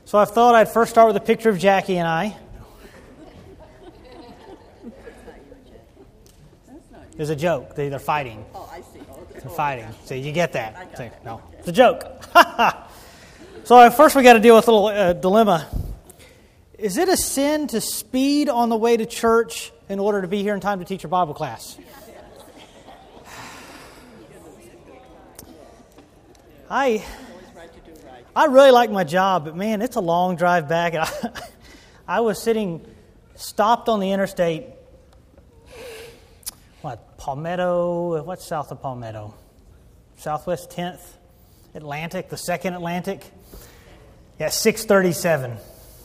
So I thought I'd first start with a picture of Jackie and I. It's a joke. They're fighting. Oh, I see. They're fighting. See, you get that. See, no, it's a joke. So first we got to deal with a little dilemma. Is it a sin to speed on the way to church in order to be here in time to teach your Bible class? I really like my job, but man, it's a long drive back. I was stopped on the interstate. Palmetto? What's south of Palmetto? Southwest 10th Atlantic, the second Atlantic. Yeah, 6:37.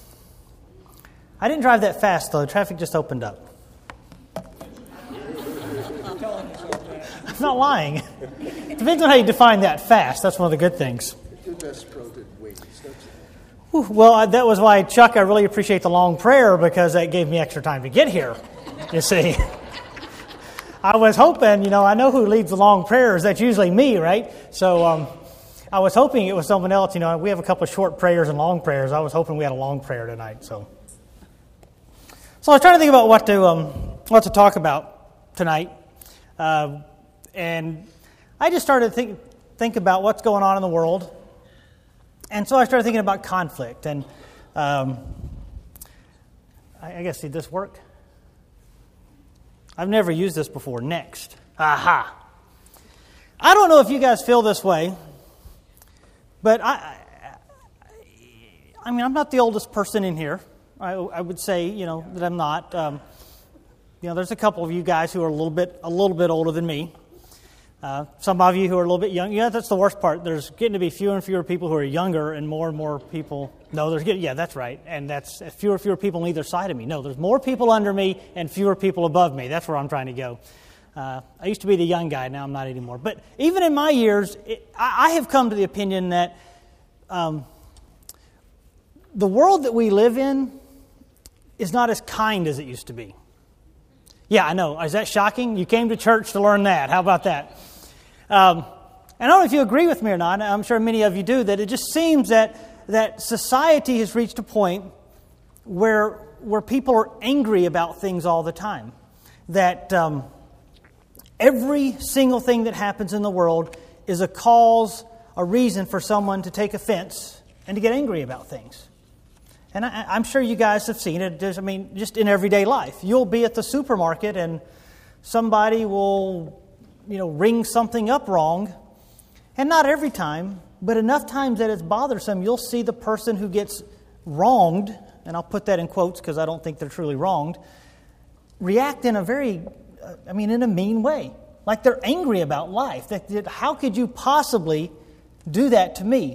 I didn't drive that fast, though. The traffic just opened up. I'm not lying. Depends on how you define that fast. That's one of the good things. Well, that was why, Chuck, I really appreciate the long prayer, because that gave me extra time to get here, you see. I was hoping, I know who leads the long prayers. That's usually me, right? So I was hoping it was someone else. We have a couple of short prayers and long prayers. I was hoping we had a long prayer tonight. So I was trying to think about what to talk about tonight. And I just started to think about what's going on in the world. And so I started thinking about conflict. And I guess, did this work? I've never used this before. Next. Aha. I don't know if you guys feel this way, but I'm not the oldest person in here. I would say, that I'm not. There's a couple of you guys who are a little bit older than me. Some of you who are a little bit young. Yeah, that's the worst part. There's getting to be fewer and fewer people who are younger, and more people. No, that's right. And that's fewer and fewer people on either side of me. No, there's more people under me and fewer people above me. That's where I'm trying to go. I used to be the young guy. Now I'm not anymore. But even in my years, I have come to the opinion that the world that we live in is not as kind as it used to be. Yeah, I know. Is that shocking? You came to church to learn that. How about that? And I don't know if you agree with me or not. I'm sure many of you do. That it just seems that society has reached a point where people are angry about things all the time. That every single thing that happens in the world is a reason for someone to take offense and to get angry about things. And I'm sure you guys have seen it. Just in everyday life. You'll be at the supermarket and somebody will, ring something up wrong. And not every time, but enough times that it's bothersome, you'll see the person who gets wronged, and I'll put that in quotes because I don't think they're truly wronged, react in a in a mean way. Like they're angry about life. How could you possibly do that to me?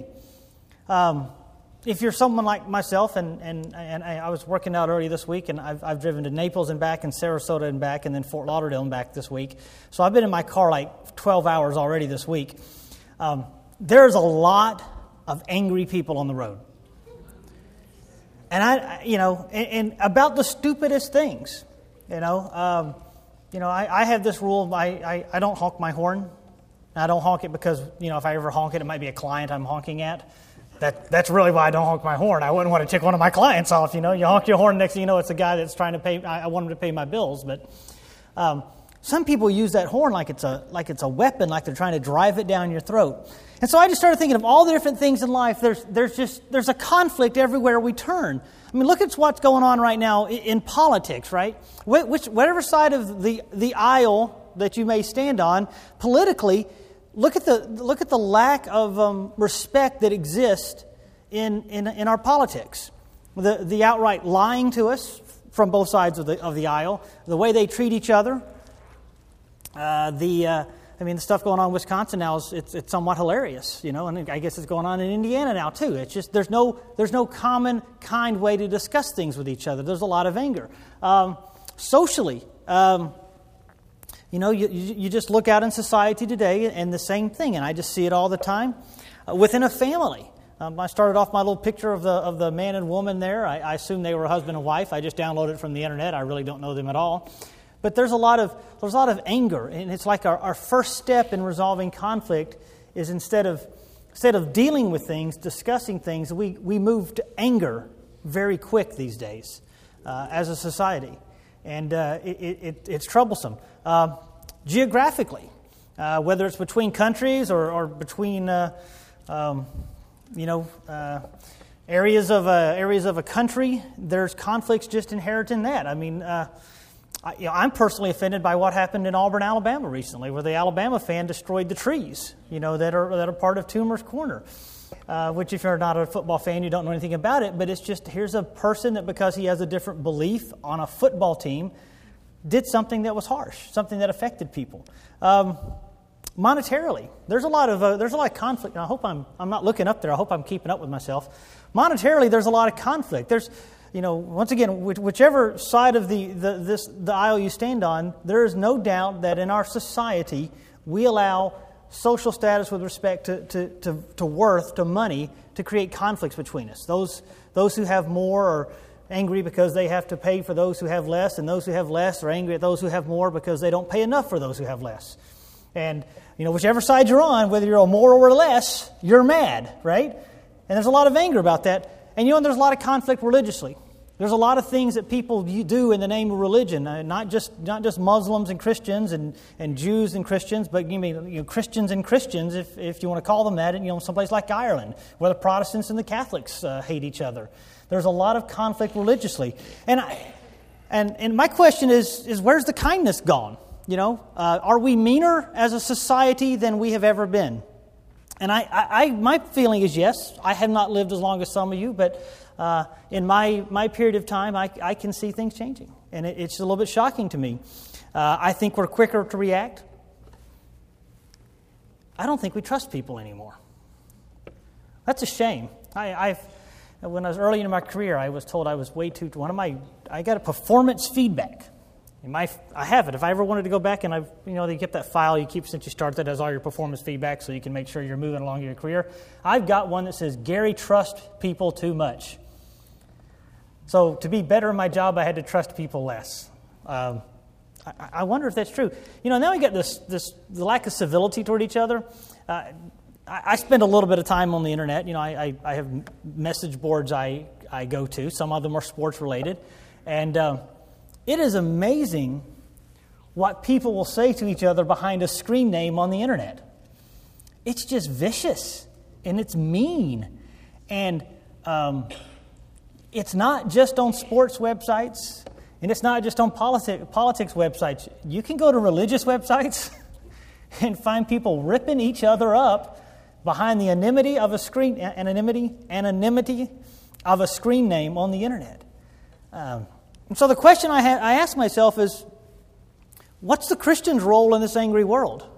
If you're someone like myself, and I was working out early this week, and I've driven to Naples and back, and Sarasota and back, and then Fort Lauderdale and back this week. So I've been in my car like 12 hours already this week. There's a lot of angry people on the road, and and about the stupidest things. I have this rule. I don't honk my horn. I don't honk it because if I ever honk it, it might be a client I'm honking at. That's really why I don't honk my horn. I wouldn't want to tick one of my clients off. You honk your horn, next thing you know, it's the guy that's trying to pay. I want him to pay my bills. But some people use that horn like it's a weapon, like they're trying to drive it down your throat. And so I just started thinking of all the different things in life. There's a conflict everywhere we turn. Look at what's going on right now in politics, right? Whatever side of the aisle that you may stand on politically. Look at the lack of respect that exists in our politics. The outright lying to us from both sides of the aisle, the way they treat each other. The stuff going on in Wisconsin now it's somewhat hilarious, and I guess it's going on in Indiana now too. It's just there's no common kind way to discuss things with each other. There's a lot of anger. Socially. You just look out in society today and the same thing, and I just see it all the time within a family. I started off my little picture of the man and woman there. I assume they were a husband and wife. I just downloaded it from the internet. I really don't know them at all. But there's a lot of anger, and it's like our first step in resolving conflict is instead of instead of dealing with things, discussing things, we move to anger very quick these days as a society. And it's troublesome. Geographically, whether it's between countries or between, areas of a country, there's conflicts just inherent in that. I mean, I'm personally offended by what happened in Auburn, Alabama recently, where the Alabama fan destroyed the trees, that are part of Toomer's Corner. Which, if you're not a football fan, you don't know anything about it. But it's just, here's a person that, because he has a different belief on a football team, did something that was harsh, something that affected people. Monetarily, there's a lot of conflict. And I hope I'm not looking up there. I hope I'm keeping up with myself. Monetarily, there's a lot of conflict. There's, once again, whichever side of the aisle you stand on, there is no doubt that in our society we allow social status with respect to worth, to money, to create conflicts between us. Those who have more are angry because they have to pay for those who have less, and those who have less are angry at those who have more because they don't pay enough for those who have less. And, whichever side you're on, whether you're a more or less, you're mad, right? And there's a lot of anger about that. And, there's a lot of conflict religiously. There's a lot of things that people do in the name of religion, not just Muslims and Christians and Jews and Christians, but Christians and Christians, if you want to call them that, in someplace like Ireland, where the Protestants and the Catholics hate each other. There's a lot of conflict religiously, and my question is where's the kindness gone? Are we meaner as a society than we have ever been? And my feeling is yes. I have not lived as long as some of you, but in my period of time, I can see things changing. And it's a little bit shocking to me. I think we're quicker to react. I don't think we trust people anymore. That's a shame. When I was early in my career, I was told I was way too... I got a performance feedback. I have it. If I ever wanted to go back and they kept that file you keep since you started that has all your performance feedback so you can make sure you're moving along in your career. I've got one that says, Gary trusts people too much. So to be better in my job, I had to trust people less. I wonder if that's true. Now we got the lack of civility toward each other. I spend a little bit of time on the internet. I have message boards I go to. Some of them are sports related. And it is amazing what people will say to each other behind a screen name on the internet. It's just vicious and it's mean. And it's not just on sports websites and it's not just on politics websites. You can go to religious websites and find people ripping each other up behind the anonymity of a screen of a screen name on the internet. And so the question I ask myself is, what's the Christian's role in this angry world?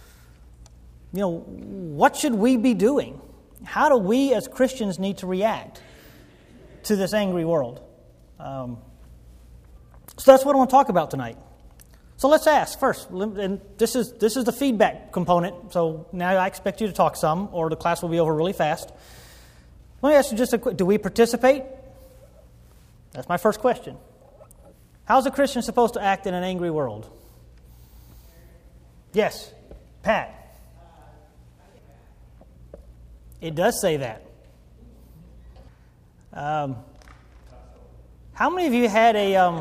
What should we be doing? How do we as Christians need to react to this angry world? So that's what I want to talk about tonight. So let's ask first, and this is the feedback component, so now I expect you to talk some, or the class will be over really fast. Let me ask you just a quick, do we participate? That's my first question. How's a Christian supposed to act in an angry world? Yes, Pat. It does say that. How many of you had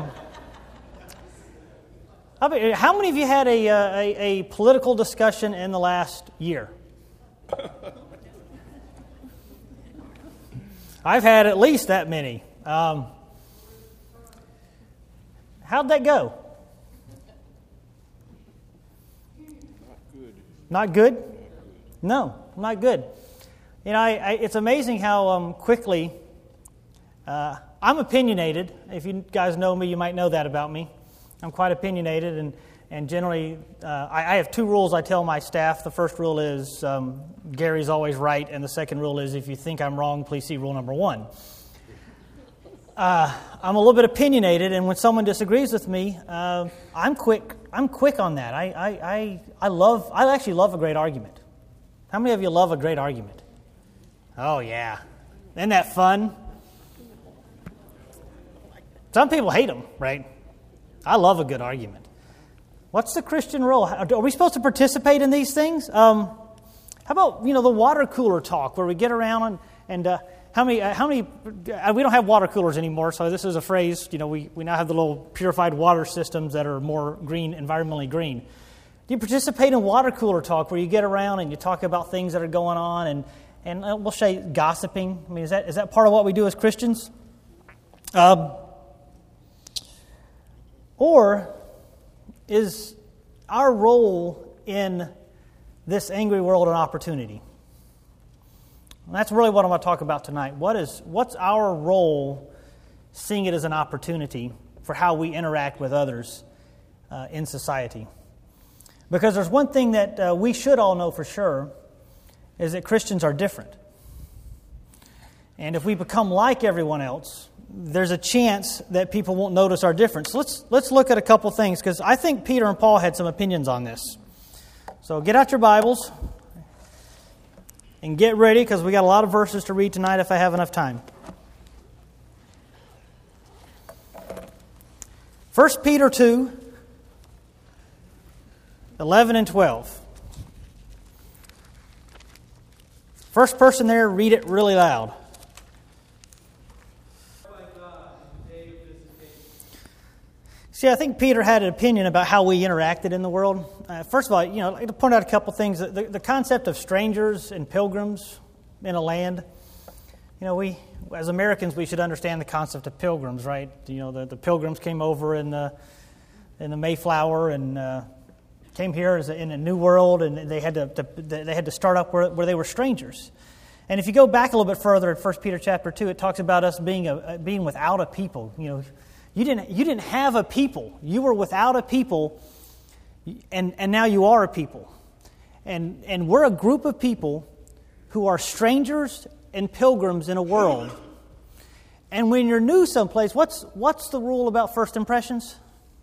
a political discussion in the last year? I've had at least that many. How'd that go? Not good? No, not good. It's amazing how quickly... I'm opinionated. If you guys know me, you might know that about me. I'm quite opinionated, and generally, I have two rules I tell my staff. The first rule is Gary's always right, and the second rule is if you think I'm wrong, please see rule number 1. I'm a little bit opinionated, and when someone disagrees with me, I'm quick on that. I actually love a great argument. How many of you love a great argument? Oh yeah, isn't that fun? Some people hate them, right? I love a good argument. What's the Christian role? Are we supposed to participate in these things? How about, the water cooler talk where we get around and how many, we don't have water coolers anymore, so this is a phrase, we now have the little purified water systems that are more green, environmentally green. Do you participate in water cooler talk where you get around and you talk about things that are going on and we'll say gossiping? I mean, is that part of what we do as Christians? Or is our role in this angry world an opportunity? And that's really what I'm going to talk about tonight. What's our role, seeing it as an opportunity for how we interact with others in society? Because there's one thing that we should all know for sure, is that Christians are different. And if we become like everyone else, there's a chance that people won't notice our difference. Let's look at a couple things, because I think Peter and Paul had some opinions on this. So get out your Bibles and get ready, because we got a lot of verses to read tonight if I have enough time. 1 Peter 2, 11 and 12. First person there, read it really loud. See, I think Peter had an opinion about how we interacted in the world. First of all, I'd like to point out a couple things. The concept of strangers and pilgrims in a land. We as Americans, we should understand the concept of pilgrims, right? The pilgrims came over in the Mayflower and came here in a new world, and they had to start up where they were strangers. And if you go back a little bit further in 1 Peter chapter 2, it talks about us being without a people. You didn't have a people. You were without a people, and now you are a people. And we're a group of people who are strangers and pilgrims in a world. And when you're new someplace, what's the rule about first impressions?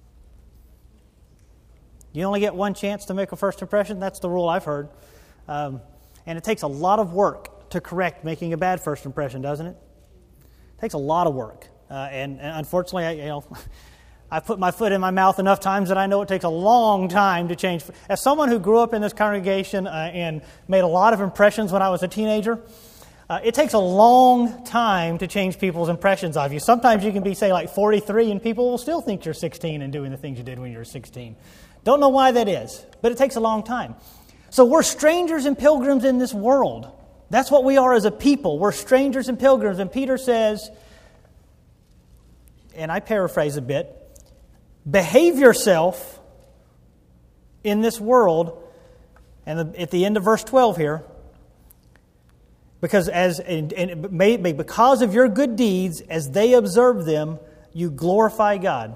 You only get one chance to make a first impression. That's the rule I've heard. And it takes a lot of work to correct making a bad first impression, doesn't it? It takes a lot of work. And unfortunately, I put my foot in my mouth enough times that I know it takes a long time to change. As someone who grew up in this congregation and made a lot of impressions when I was a teenager, it takes a long time to change people's impressions of you. Sometimes you can be, say, like 43, and people will still think you're 16 and doing the things you did when you were 16. Don't know why that is, but it takes a long time. So we're strangers and pilgrims in this world. That's what we are as a people. We're strangers and pilgrims. And Peter says, and I paraphrase a bit, behave yourself in this world, and at the end of verse 12 here, because because of your good deeds, as they observe them, you glorify God.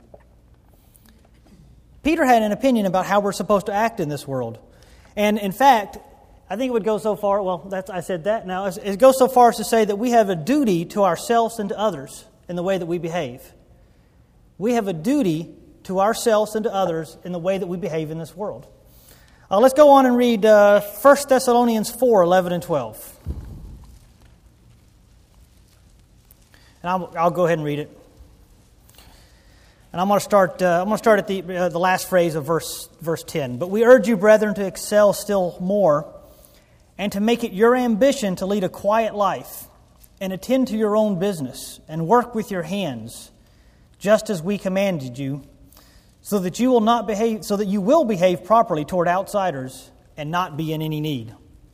Peter had an opinion about how we're supposed to act in this world. And in fact, I think it would go so far, I said that now, it goes so far as to say that we have a duty to ourselves and to others in the way that we behave. We have a duty to ourselves and to others in the way that we behave in this world. Let's go on and read 1 Thessalonians 4, 11 and 12. And I'll go ahead and read it. And I'm going to start at the last phrase of verse 10. But we urge you, brethren, to excel still more, and to make it your ambition to lead a quiet life, and attend to your own business, and work with your hands, just as we commanded you, so that you will behave properly toward outsiders, and not be in any need.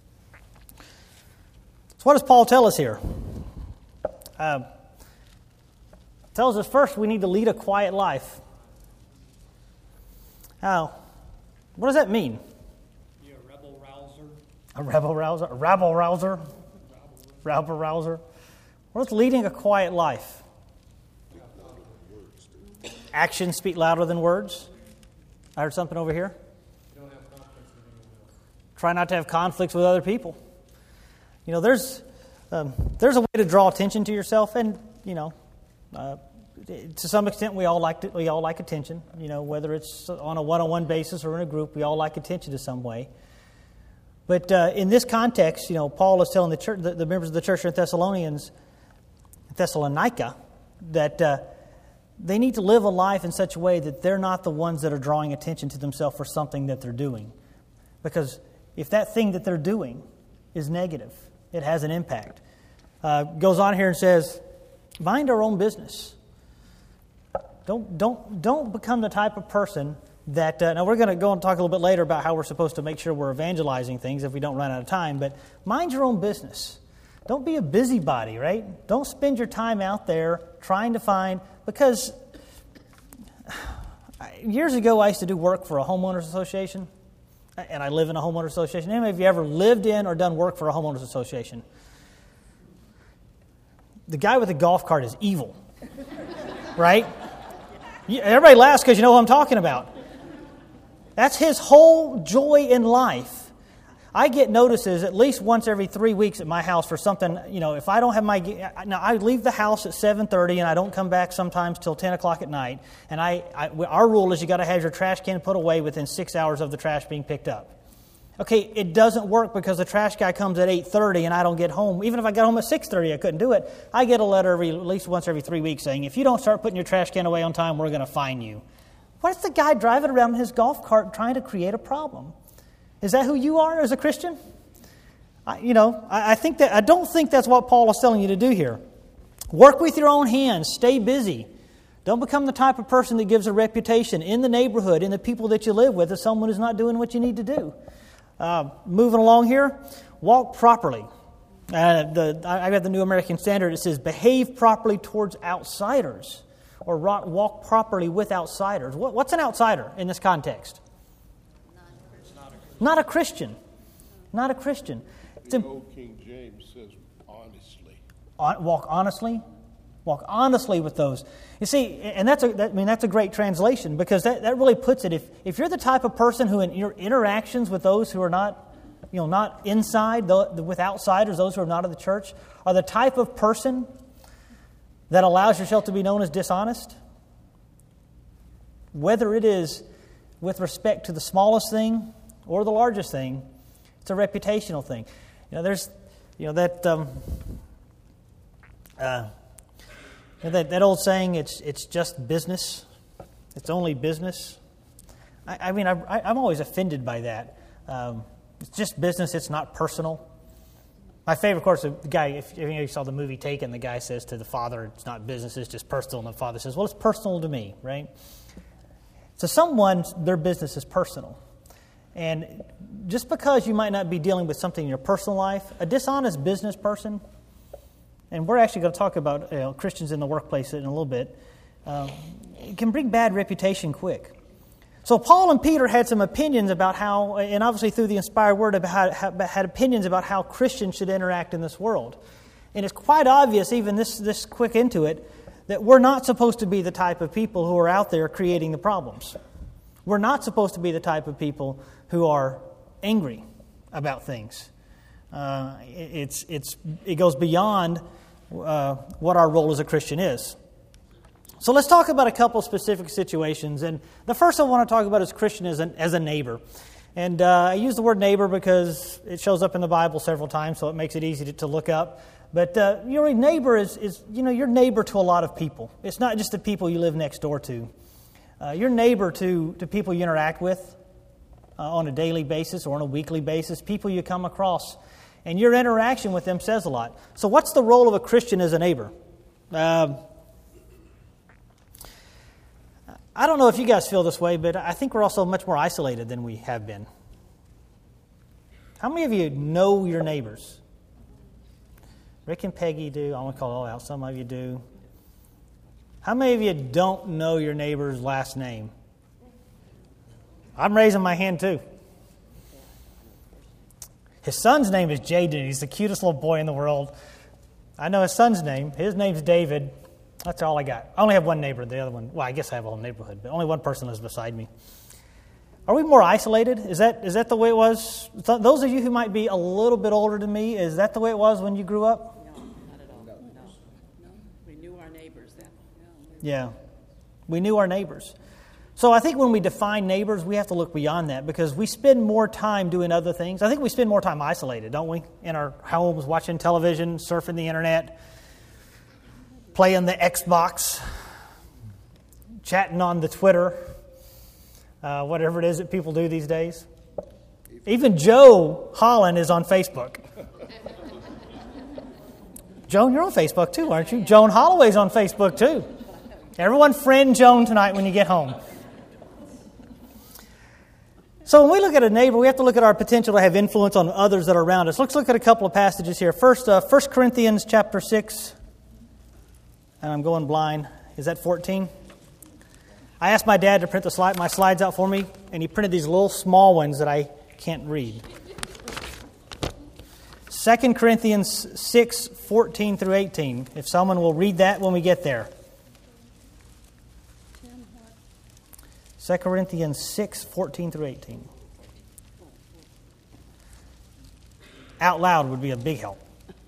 So what does Paul tell us here? Tells us first we need to lead a quiet life. Now, what does that mean? Be a rebel rouser. A rebel rouser? A rabble rouser? Rabble rouser? What's leading a quiet life? Actions speak louder than words. I heard something over here. You don't have conflicts with anyone else. Try not to have conflicts with other people. There's a way to draw attention to yourself, and to some extent, we all like attention. Whether it's on a one-on-one basis or in a group, we all like attention to some way. But in this context, Paul is telling the church, the members of the church in Thessalonica, that they need to live a life in such a way that they're not the ones that are drawing attention to themselves for something that they're doing. Because if that thing that they're doing is negative. It has an impact. Goes on here and says, mind our own business. Don't become the type of person that, now we're going to go and talk a little bit later about how we're supposed to make sure we're evangelizing things if we don't run out of time, but mind your own business. Don't be a busybody, right? Don't spend your time out there trying to find, because years ago I used to do work for a homeowners association, and I live in a homeowners association. Any of you ever lived in or done work for a homeowners association? The guy with the golf cart is evil, right? Everybody laughs because you know what I'm talking about. That's his whole joy in life. I get notices at least once every 3 weeks at my house for something, if I don't have now I leave the house at 7:30 and I don't come back sometimes till 10 o'clock at night. And our rule is you got to have your trash can put away within 6 hours of the trash being picked up. Okay, it doesn't work because the trash guy comes at 8:30 and I don't get home. Even if I got home at 6:30, I couldn't do it. I get a letter at least once every 3 weeks saying, if you don't start putting your trash can away on time, we're going to fine you. What is the guy driving around in his golf cart trying to create a problem? Is that who you are as a Christian? I don't think that's what Paul is telling you to do here. Work with your own hands. Stay busy. Don't become the type of person that gives a reputation in the neighborhood, in the people that you live with, as someone who's not doing what you need to do. Moving along here, walk properly. I got the New American Standard. It says, behave properly towards outsiders, or walk properly with outsiders. What's an outsider in this context? Not a Christian. Not a Christian. The old King James says honestly. Walk honestly? Walk honestly with those. You see, and that's a great translation, because that really puts it. If you're the type of person who in your interactions with those who are not inside, with outsiders, those who are not of the church, are the type of person that allows yourself to be known as dishonest, whether it is with respect to the smallest thing or the largest thing, it's a reputational thing. There's that old saying, it's just business. It's only business. I'm always offended by that. It's just business. It's not personal. My favorite, of course, the guy, if you saw the movie Taken, the guy says to the father, it's not business, it's just personal. And the father says, well, it's personal to me, right? So someone, their business is personal. And just because you might not be dealing with something in your personal life, a dishonest business person, and we're actually going to talk about Christians in the workplace in a little bit, it can bring bad reputation quick. So Paul and Peter had some opinions about how, and obviously through the inspired word, had opinions about how Christians should interact in this world. And it's quite obvious, even this quick into it, that we're not supposed to be the type of people who are out there creating the problems. We're not supposed to be the type of people who are angry about things. It goes beyond what our role as a Christian is. So let's talk about a couple specific situations. And the first I want to talk about is Christian as a neighbor. And I use the word neighbor because it shows up in the Bible several times, so it makes it easy to look up. But your neighbor is your neighbor to a lot of people. It's not just the people you live next door to. Your neighbor to people you interact with on a daily basis or on a weekly basis, people you come across. And your interaction with them says a lot. So what's the role of a Christian as a neighbor? I don't know if you guys feel this way, but I think we're also much more isolated than we have been. How many of you know your neighbors? Rick and Peggy do. I want to call it all out. Some of you do. How many of you don't know your neighbor's last name? I'm raising my hand too. His son's name is Jaden. He's the cutest little boy in the world. I know his son's name. His name's David. That's all I got. I only have one neighbor. The other one, well, I guess I have a whole neighborhood, but only one person lives beside me. Are we more isolated? Is that the way it was? Those of you who might be a little bit older than me, is that the way it was when you grew up? No, not at all. No. We knew our neighbors then. Yeah, we knew our neighbors. So I think when we define neighbors, we have to look beyond that because we spend more time doing other things. I think we spend more time isolated, don't we? In our homes, watching television, surfing the internet, playing the Xbox, chatting on the Twitter, whatever it is that people do these days. If Even Joe Holland is on Facebook. Joan, you're on Facebook too, aren't you? Joan Holloway's on Facebook too. Everyone friend Joan tonight when you get home. So when we look at a neighbor, we have to look at our potential to have influence on others that are around us. Let's look at a couple of passages here. First, 1 Corinthians chapter 6. And I'm going blind. Is that 14? I asked my dad to print my slides out for me, and he printed these little small ones that I can't read. 2 Corinthians 6, 14 through 18. If someone will read that when we get there. 2 Corinthians 6, 14 through 18. Out loud would be a big help.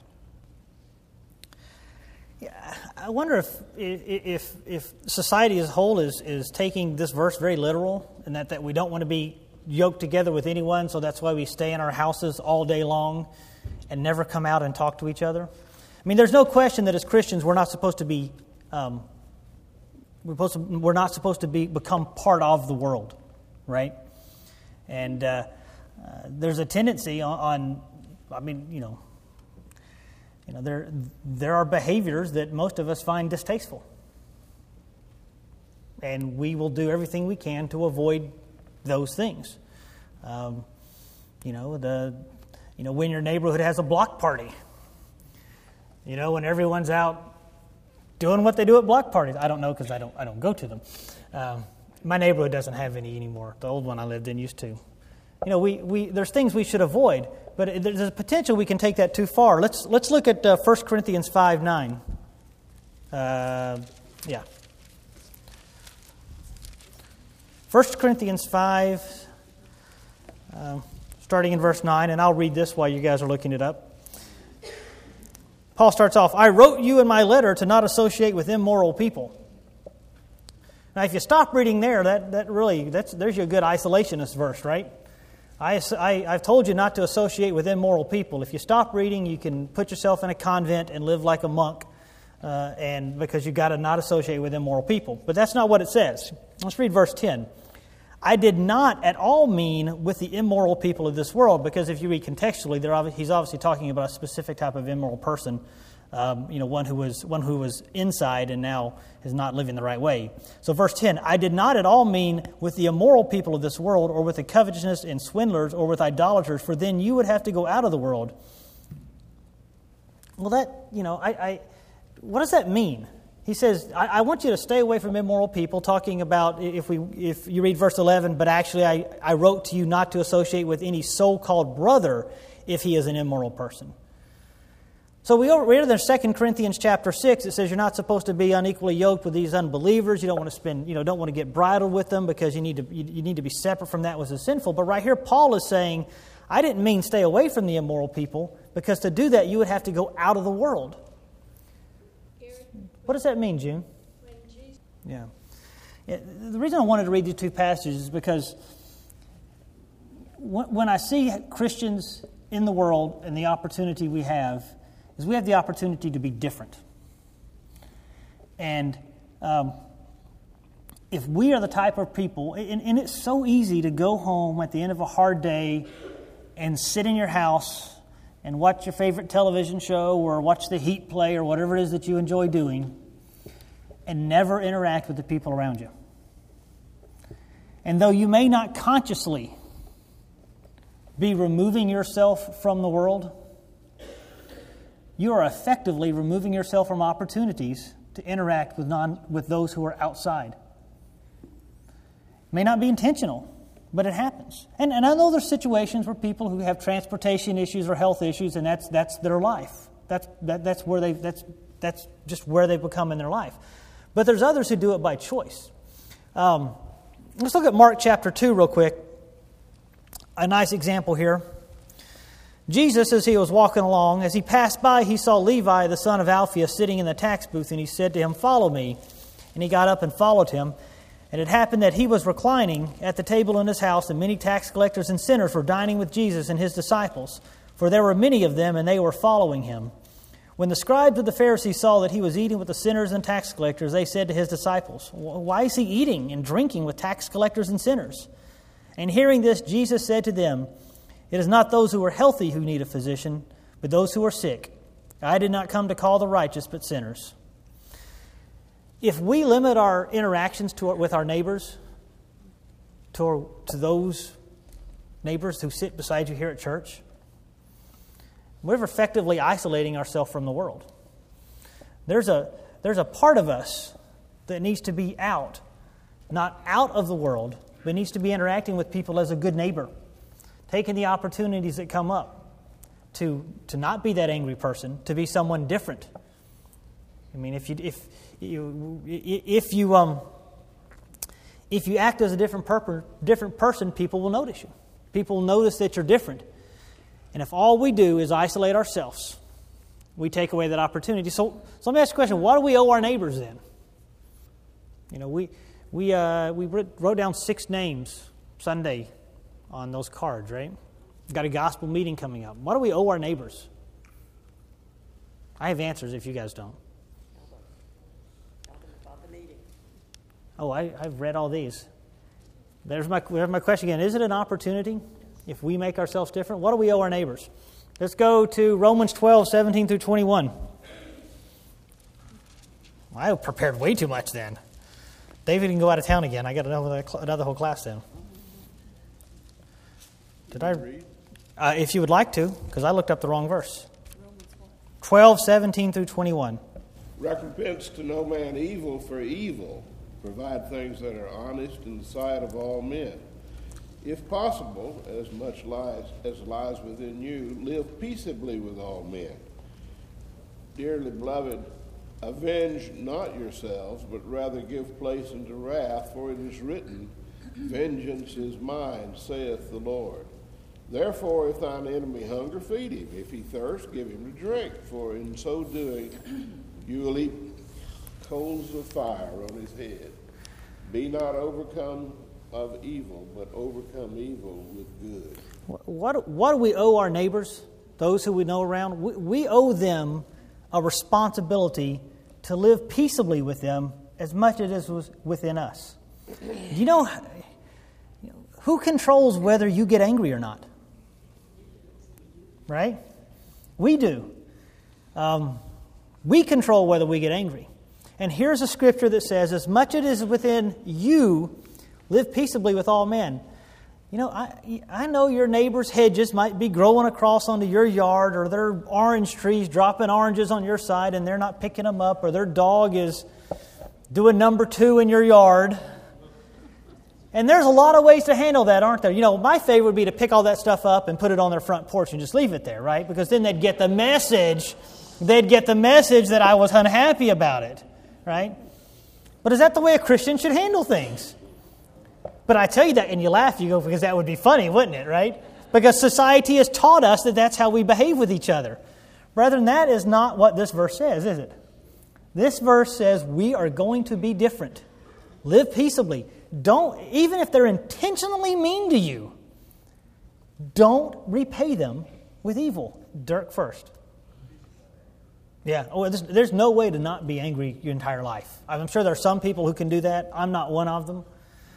I wonder if society as a whole is taking this verse very literal, and that we don't want to be yoked together with anyone, so that's why we stay in our houses all day long and never come out and talk to each other. I mean, there's no question that as Christians we're not supposed to be become part of the world, right? And there's a tendency there are behaviors that most of us find distasteful. And we will do everything we can to avoid those things. When your neighborhood has a block party, when everyone's out doing what they do at block parties. I don't know because I don't go to them. My neighborhood doesn't have any anymore. The old one I lived in used to. There's things we should avoid, but there's a potential we can take that too far. Let's look at 1 Corinthians 5:9. 1 Corinthians 5, starting in verse 9, and I'll read this while you guys are looking it up. Paul starts off, I wrote you in my letter to not associate with immoral people. Now, if you stop reading there, there's your good isolationist verse, right? I've told you not to associate with immoral people. If you stop reading, you can put yourself in a convent and live like a monk, and because you've got to not associate with immoral people. But that's not what it says. Let's read verse 10. I did not at all mean with the immoral people of this world, because if you read contextually, he's obviously talking about a specific type of immoral person, one who was inside and now is not living the right way. So verse 10, I did not at all mean with the immoral people of this world, or with the covetousness and swindlers, or with idolaters, for then you would have to go out of the world. Well, what does that mean? He says, I want you to stay away from immoral people, talking about, if you read verse 11, but actually I wrote to you not to associate with any so-called brother if he is an immoral person. So we read in 2 Corinthians chapter 6, it says you're not supposed to be unequally yoked with these unbelievers. You don't want to don't want to get bridled with them, because you need to be separate from that which is sinful. But right here, Paul is saying, I didn't mean stay away from the immoral people, because to do that you would have to go out of the world. What does that mean, June? Yeah. The reason I wanted to read these two passages is because when I see Christians in the world and the opportunity we have the opportunity to be different. And if we are the type of people, and it's so easy to go home at the end of a hard day and sit in your house and watch your favorite television show or watch the Heat play or whatever it is that you enjoy doing, and never interact with the people around you. And though you may not consciously be removing yourself from the world, you are effectively removing yourself from opportunities to interact with those who are outside. It may not be intentional, but it happens. And I know there's situations where people who have transportation issues or health issues, and that's their life. That's just where they've become in their life. But there's others who do it by choice. Let's look at Mark chapter 2 real quick. A nice example here. Jesus, as he was walking along, as he passed by, he saw Levi, the son of Alphaeus, sitting in the tax booth, and he said to him, follow me. And he got up and followed him. And it happened that he was reclining at the table in his house, and many tax collectors and sinners were dining with Jesus and his disciples, for there were many of them, and they were following him. When the scribes of the Pharisees saw that he was eating with the sinners and tax collectors, they said to his disciples, why is he eating and drinking with tax collectors and sinners? And hearing this, Jesus said to them, It is not those who are healthy who need a physician, but those who are sick. I did not come to call the righteous, but sinners. If we limit our interactions with our neighbors to those neighbors who sit beside you here at church, we're effectively isolating ourselves from the world. There's a part of us that needs to be out, not out of the world, but needs to be interacting with people as a good neighbor, taking the opportunities that come up to not be that angry person, to be someone different. I mean, if you act as a different person, people will notice you. People will notice that you're different. And if all we do is isolate ourselves, we take away that opportunity. So let me ask you a question: what do we owe our neighbors then? You know, we wrote down 6 names Sunday on those cards, right? We've got a gospel meeting coming up. What do we owe our neighbors? I have answers if you guys don't. Oh, I've read all these. There's my question again. Is it an opportunity if we make ourselves different? What do we owe our neighbors? Let's go to Romans 12, 17 through 21. I prepared way too much then. David can go out of town again. I got another whole class then. Did I read? If you would like to, because I looked up the wrong verse. 12, 17 through 21. Recompense to no man evil for evil. Provide things that are honest in the sight of all men. If possible, as much as lies within you, live peaceably with all men. Dearly beloved, avenge not yourselves, but rather give place unto wrath, for it is written, Vengeance is mine, saith the Lord. Therefore, if thine enemy hunger, feed him. If he thirst, give him to drink. For in so doing, you will heap coals of fire on his head. Be not overcome of evil, but overcome evil with good. What do we owe our neighbors, those who we know around? We owe them a responsibility to live peaceably with them as much as it is within us. Do you know who controls whether you get angry or not? Right? We do. We control whether we get angry. And here's a scripture that says, as much as it is within you, live peaceably with all men. You know, I know your neighbor's hedges might be growing across onto your yard, or their orange trees dropping oranges on your side and they're not picking them up, or their dog is doing number 2 in your yard. And there's a lot of ways to handle that, aren't there? You know, my favorite would be to pick all that stuff up and put it on their front porch and just leave it there, right? Because then they'd get the message. They'd get the message that I was unhappy about it, right? But is that the way a Christian should handle things? But I tell you that, and you laugh, you go, because that would be funny, wouldn't it, right? Because society has taught us that that's how we behave with each other. Brethren, that is not what this verse says, is it? This verse says we are going to be different. Live peaceably. Don't, even if they're intentionally mean to you, don't repay them with evil. Dirk first. Yeah, there's no way to not be angry your entire life. I'm sure there are some people who can do that. I'm not one of them.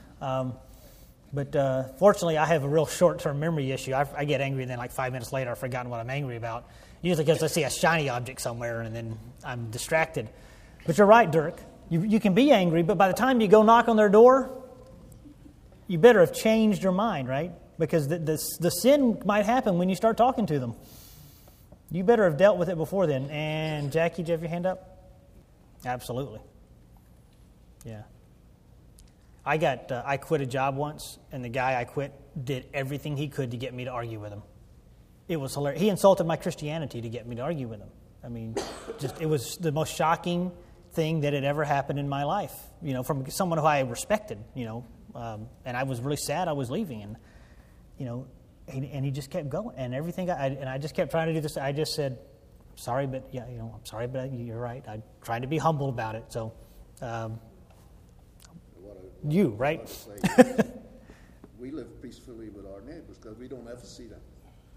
But fortunately, I have a real short-term memory issue. I get angry, and then like 5 minutes later, I've forgotten what I'm angry about. Usually because I see a shiny object somewhere, and then I'm distracted. But you're right, Dirk. You can be angry, but by the time you go knock on their door, you better have changed your mind, right? Because the sin might happen when you start talking to them. You better have dealt with it before then. And Jackie, did you have your hand up? Absolutely. Yeah. I quit a job once, and the guy I quit did everything he could to get me to argue with him. It was hilarious. He insulted my Christianity to get me to argue with him. I mean, it was the most shocking thing that had ever happened in my life. You know, from someone who I respected. You know, and I was really sad I was leaving, and you know, and he just kept going, and everything. And I just kept trying to do this. I just said, "Sorry, but yeah, you know, I'm sorry, but you're right." I tried to be humble about it. So. You, right? We live peacefully with our neighbors because we don't ever see them.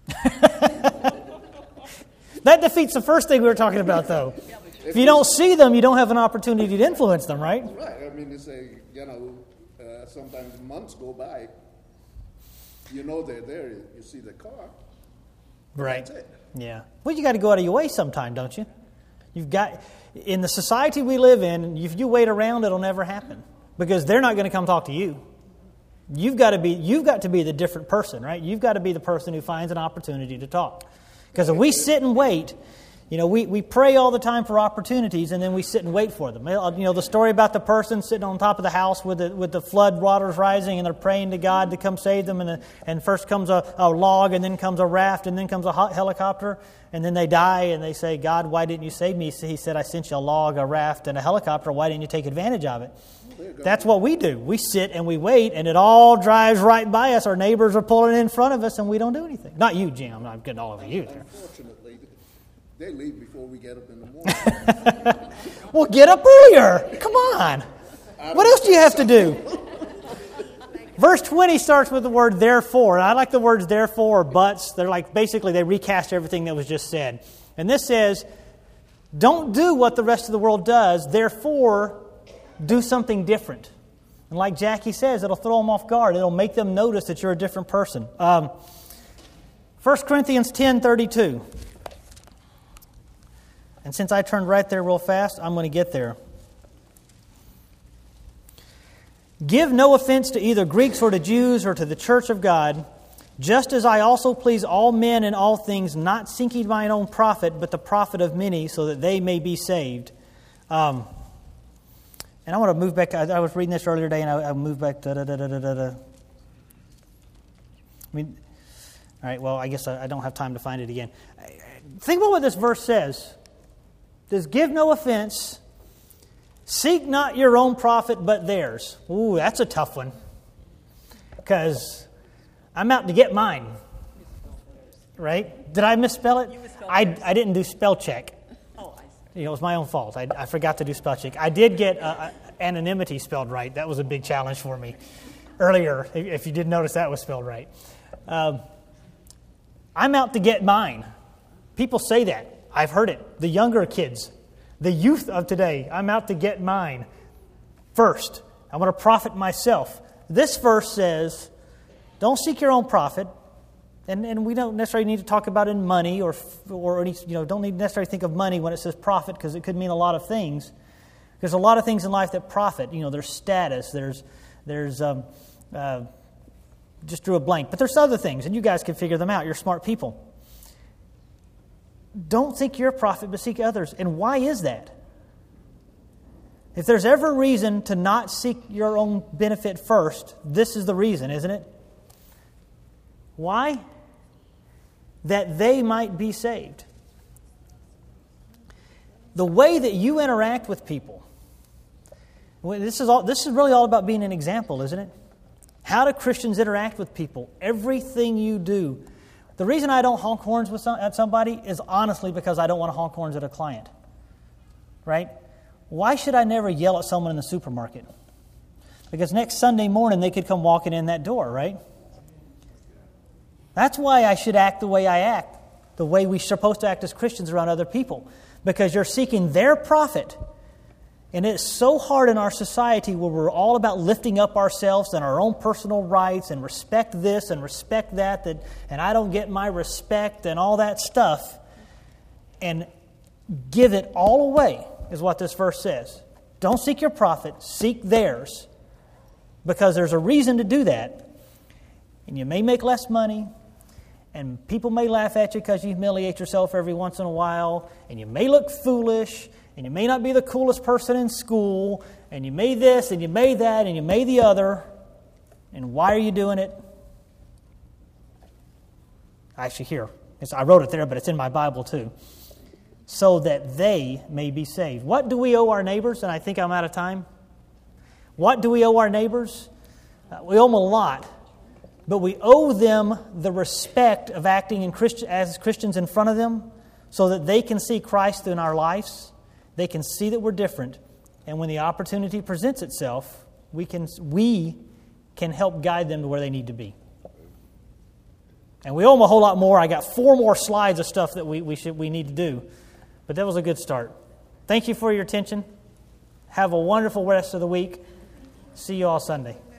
That defeats the first thing we were talking about, though. If you don't see them, you don't have an opportunity to influence them, right? Right. I mean, they say, sometimes months go by. You know they're there. You see the car. Right. That's it. Yeah. Well, you got to go out of your way sometime, don't you? You've got, in the society we live in, if you wait around, it'll never happen because they're not going to come talk to you. You've got to be the different person, right? You've got to be the person who finds an opportunity to talk. Because if we sit and wait, we pray all the time for opportunities, and then we sit and wait for them. The story about the person sitting on top of the house with the flood waters rising, and they're praying to God to come save them, and first comes a log, and then comes a raft, and then comes a helicopter, and then they die, and they say, God, why didn't you save me? He said, I sent you a log, a raft, and a helicopter. Why didn't you take advantage of it? That's what we do. We sit and we wait, and it all drives right by us. Our neighbors are pulling in front of us, and we don't do anything. Not you, Jim. I'm not getting all over you there. Unfortunately, they leave before we get up in the morning. Well, get up earlier. Come on. What else do you have to do? Verse 20 starts with the word therefore. And I like the words therefore or buts. They're like basically they recast everything that was just said. And this says, don't do what the rest of the world does. Therefore, do something different. And like Jackie says, it'll throw them off guard. It'll make them notice that you're a different person. 1 Corinthians 10:32. And since I turned right there real fast, I'm going to get there. Give no offense to either Greeks or to Jews or to the church of God, just as I also please all men in all things, not seeking mine own profit, but the profit of many, so that they may be saved. And I want to move back. I was reading this earlier today, and I moved back. All right, well, I guess I don't have time to find it again. Think about what this verse says. It says, give no offense, seek not your own profit, but theirs. Ooh, that's a tough one. Because I'm out to get mine. Right? Did I misspell it? I didn't do spell check. Oh, I see. It was my own fault. I forgot to do spell check. I did get anonymity spelled right. That was a big challenge for me earlier, if you did notice that was spelled right. I'm out to get mine. People say that. I've heard it. The younger kids, the youth of today, I'm out to get mine first. I want to profit myself. This verse says, don't seek your own profit. And we don't necessarily need to talk about in money or any, don't need to necessarily think of money when it says profit, because it could mean a lot of things. There's a lot of things in life that profit. There's status. There's just drew a blank. But there's other things, and you guys can figure them out. You're smart people. Don't seek your profit, but seek others. And why is that? If there's ever a reason to not seek your own benefit first, this is the reason, isn't it? Why? That they might be saved. The way that you interact with people. This is really all about being an example, isn't it? How do Christians interact with people? Everything you do. The reason I don't honk horns at somebody is honestly because I don't want to honk horns at a client. Right? Why should I never yell at someone in the supermarket? Because next Sunday morning they could come walking in that door, right? That's why I should act the way I act, the way we're supposed to act as Christians around other people. Because you're seeking their profit. And it's so hard in our society where we're all about lifting up ourselves and our own personal rights and respect this and respect that, and I don't get my respect and all that stuff. And give it all away is what this verse says. Don't seek your profit, seek theirs. Because there's a reason to do that. And you may make less money, and people may laugh at you because you humiliate yourself every once in a while, and you may look foolish, and you may not be the coolest person in school, and you may this, and you may that, and you may the other. And why are you doing it? Actually, here. I wrote it there, but it's in my Bible too. So that they may be saved. What do we owe our neighbors? And I think I'm out of time. What do we owe our neighbors? We owe them a lot. But we owe them the respect of acting as Christians in front of them so that they can see Christ in our lives. They can see that we're different. And when the opportunity presents itself, we can help guide them to where they need to be. And we owe them a whole lot more. I got 4 more slides of stuff that we need to do. But that was a good start. Thank you for your attention. Have a wonderful rest of the week. See you all Sunday.